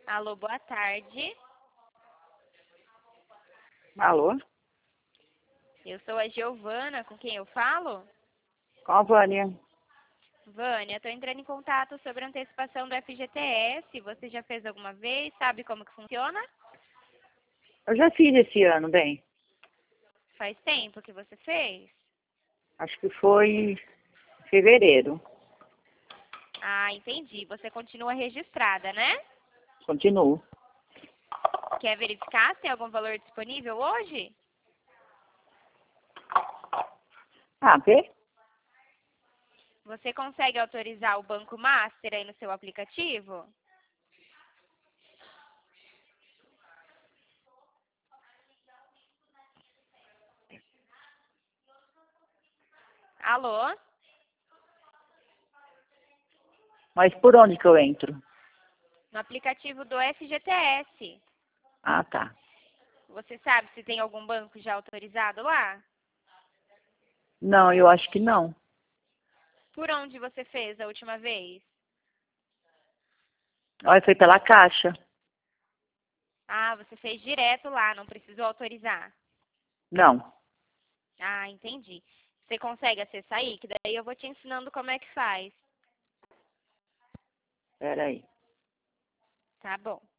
Alô, boa tarde. Alô? Eu sou a Giovana, com quem eu falo? Com a Vânia. Vânia, estou entrando em contato sobre a antecipação do FGTS. Você já fez alguma vez? Sabe como que funciona? Eu já fiz esse ano, bem. Faz tempo que você fez? Acho que foi em fevereiro. Ah, entendi. Você continua registrada, né? Continuo. Quer verificar se tem algum valor disponível hoje? Ah, vê? Você consegue autorizar o Banco Master aí no seu aplicativo? Alô? Mas por onde que eu entro? No aplicativo do FGTS. Ah, tá. Você sabe se tem algum banco já autorizado lá? Não, eu acho que não. Por onde você fez a última vez? Olha, foi pela Caixa. Ah, você fez direto lá, não precisou autorizar. Não. Ah, entendi. Você consegue acessar aí? Que daí eu vou te ensinando como é que faz. Peraí. Tá bom.